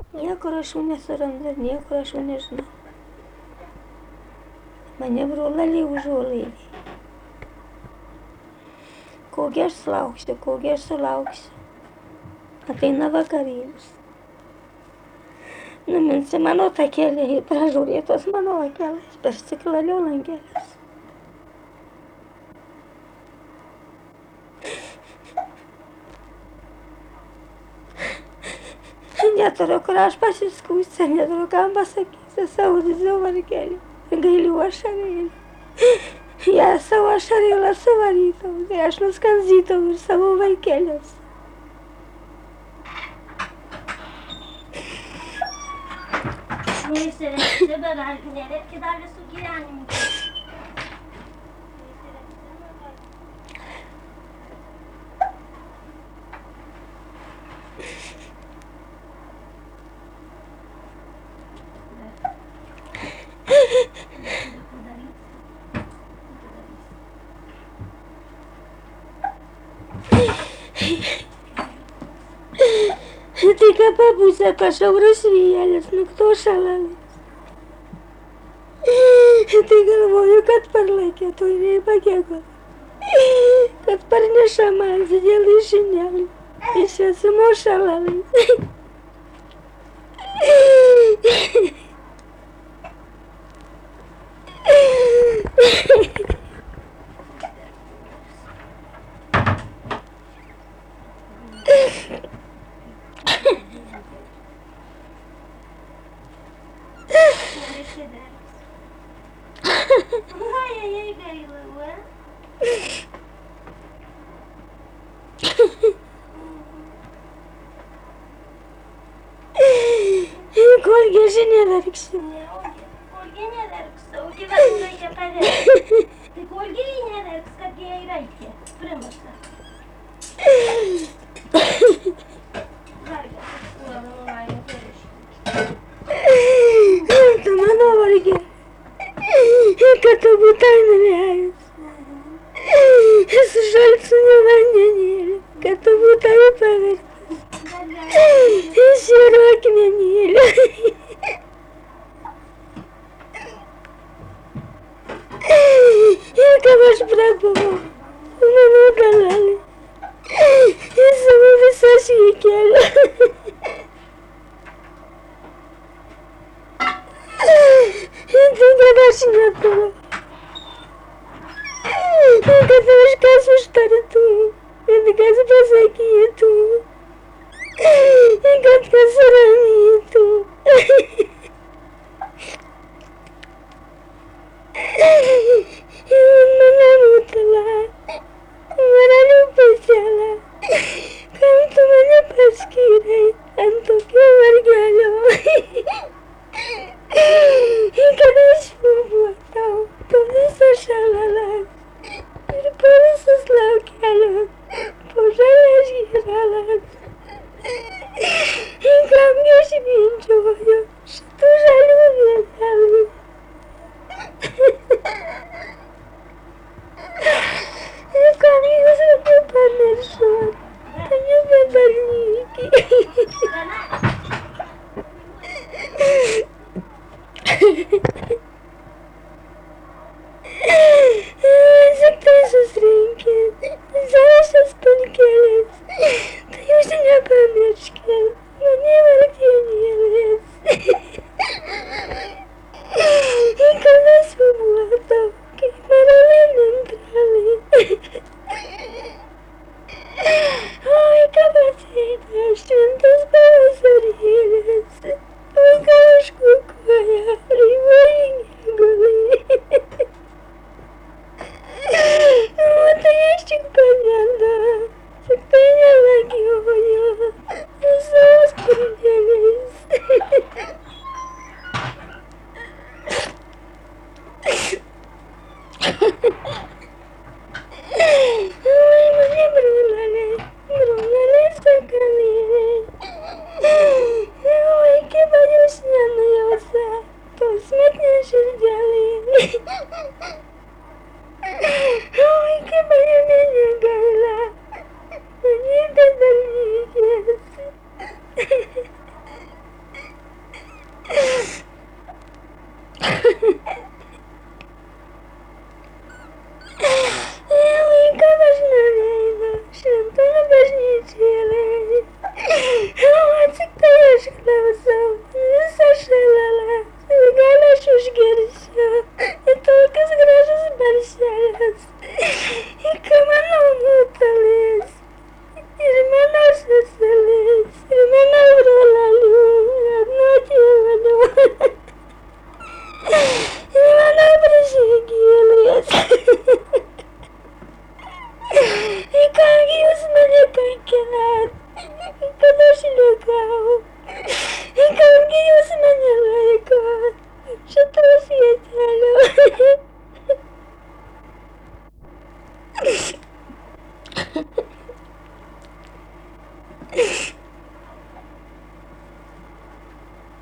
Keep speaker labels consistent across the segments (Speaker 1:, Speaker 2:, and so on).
Speaker 1: Niekur aš jų nesurandu, niekur aš jų nežinau. Mane brolaliai užuolaidė. Kogi aš sulauksiu, kogi aš sulauksiu. Ateina vakarėlis. Numinsi mano takelį ir pražiūrėtos mano akelės, per stiklalio langelės. Neturiu, kur aš pasiskūsiu, neturiu kam pasakyti savo didžiu vargeliu. Gailiu ašarėlį. Ja savo ašarėlą suvarytau, tai aš nuskanzytau ir savo vaikelius.
Speaker 2: Neįsirengti, bet nereikia dar visų gyvenimų.
Speaker 1: Tik papusė pašaurus vėjas, nakto šalalas. Tai galvoju, kad parlaikė to neįpagėgo. Kad parneša man didelį žinelį. Iš esimo šalalai.
Speaker 2: Ai, gaila, va.
Speaker 1: Kolgi aš neverksiu.
Speaker 2: Kolgi neverks, o gyvenimą reikia paverkti. Tai kolgi neverks, kad jie reikia. Primasa. Vargas, puolama laimė periškė.
Speaker 1: Tu mano vargė. Kad tu būtai norėjus. Su šalciniu vandenėliu. Kad tu būtai paverktas. Žiūriu akmenėliu. Ir kaip aš prabuvau, mano galalį, į savo visą švykėlį. Ir tai, kad aš neturiu. Ir kad kažkas užtartų, ir kas pasakytų. Ir kad kas ramytų. Ir mane nutala, mane pasėla, kam tu mane paskyrai ant tokio vargelio. Ir kad aš pabuotau po visą šalalas ir po visus laukelius, po žalias gyralas. Ir kam aš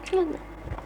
Speaker 1: Ладно.